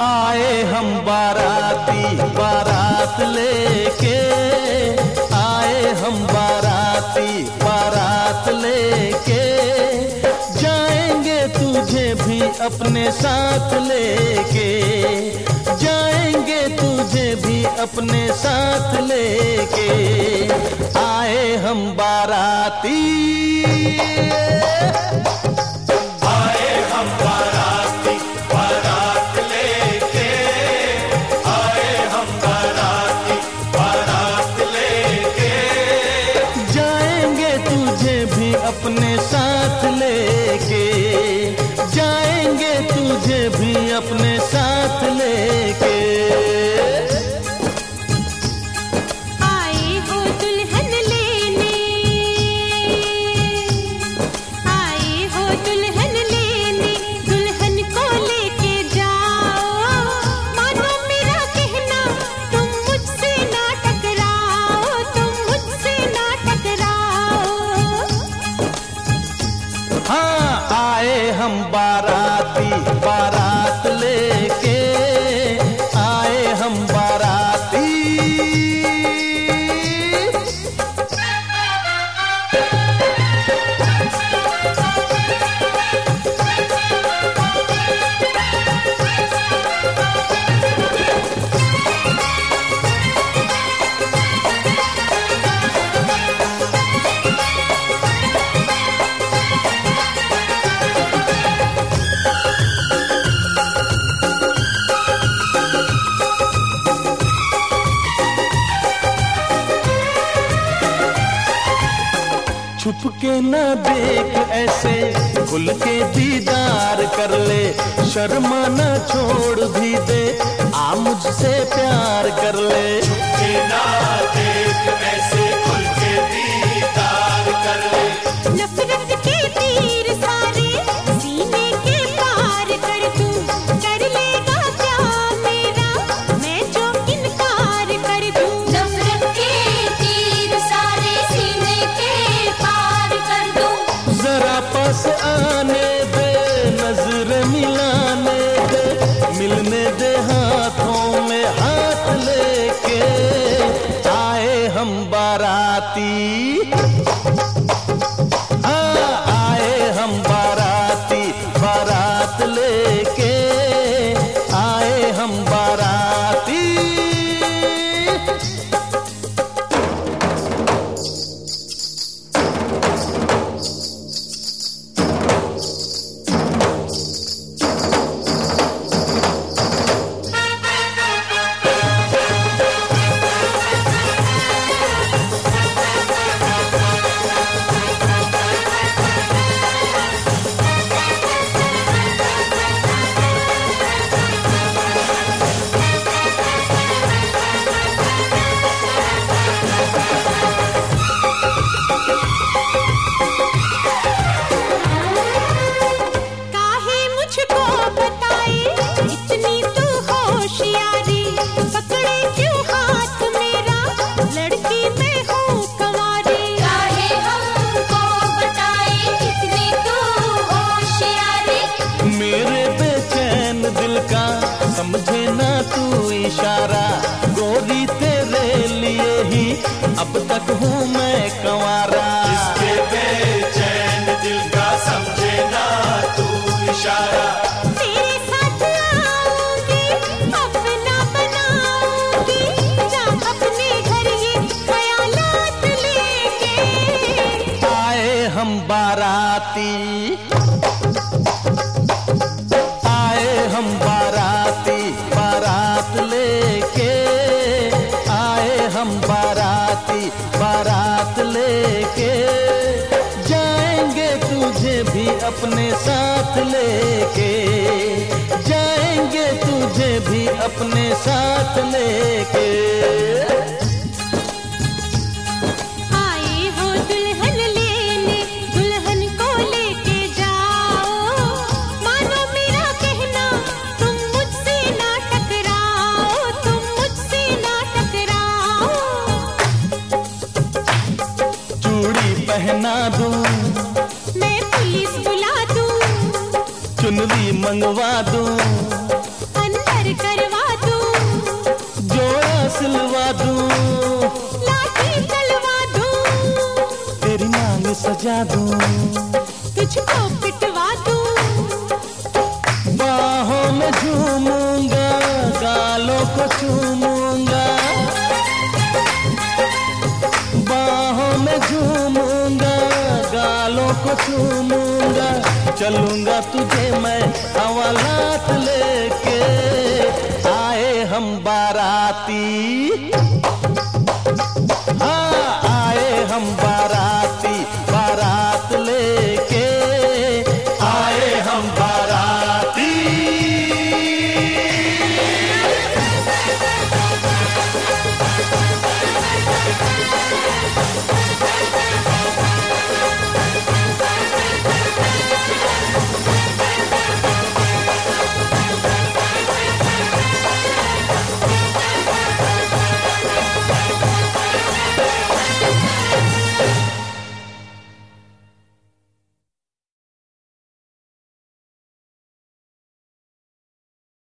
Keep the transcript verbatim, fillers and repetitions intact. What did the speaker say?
आए हम बाराती बारात लेके, आए हम बाराती बारात लेके, जाएंगे तुझे भी अपने साथ लेके, जाएंगे तुझे भी अपने साथ लेके, आए हम बाराती। आए हम बाराती बारात लेके, आए हम बाराती बारात लेके, जाएंगे तुझे भी अपने साथ लेके, जाएंगे तुझे भी अपने साथ लेके। आए हो दुल्हन लेने, आए हो दुल्हन लेने, दुल्हन को लेके जाओ, मानो मेरा कहना तुम मुझसे ना टकराओ, तुम मुझसे ना टकराओ। हाँ, आए हम बाराती बारात लेके, आए हम बाराती। छुप के ना देख ऐसे, खुल के दीदार कर ले, शर्मा ना छोड़ भी दे, आ मुझसे प्यार कर ले। के ना देख ऐसे खुल के दीदार कर ले, नफरत के तीर सारे सीने के पार कर दूं, कर लेगा क्या मेरा मैं जो इनकार कर दूं। नफरत के तीर सारे सीने के पार कर दूं। जरा पास आने दे, नजर मिलाने दे, मिलने दे हाथों में हाथ लेके, आए हम बाराती। हाँ, आए हम बाराती बारात लेके, आए हम बाराती। काहे मुझको बताए इतनी तू होशियारी, पकड़े क्यों हाथ मेरा लड़की मैं हूँ कंवारी। काहे हमको बताए इतनी तू होशियारी, मेरे बेचैन दिल का समझे ना तू इशारा, गोरी तेरे लिए ही अब तक हूँ मैं कंवारा। इसके बेचैन दिल का समझे ना तू इशारा, तेरे साथ आऊंगी अपना बनाऊंगी, जा अपने घर ये ख्यालात लेके। आए हम बाराती, आए हम बाराती बारात लेके, आए हम बाराती बारात लेके, जाएंगे तुझे भी अपने साथ लेके, जाएंगे तुझे भी अपने साथ लेके। आए हो दुल्हन लेने, दुल्हन को लेके जाओ, मानो मेरा कहना तुम मुझसे ना टकराओ, तुम मुझसे ना टकराओ। चूड़ी पहना दूं, मैं पुलिस बुला दूं, चुनरी मंगवा दूं, अंदर दूं, लाठी चलवा दूं, तेरी मांग सजा दूं, तुझको पिटवा दूं, बाहों में झूमूंगा, गालों को चूमूंगा, बाहों में झूमूंगा, गालों को चूमूंगा, चलूंगा तुझे मैं हवालात लेके, आए हम बाराती, हाँ आए हम बाराती।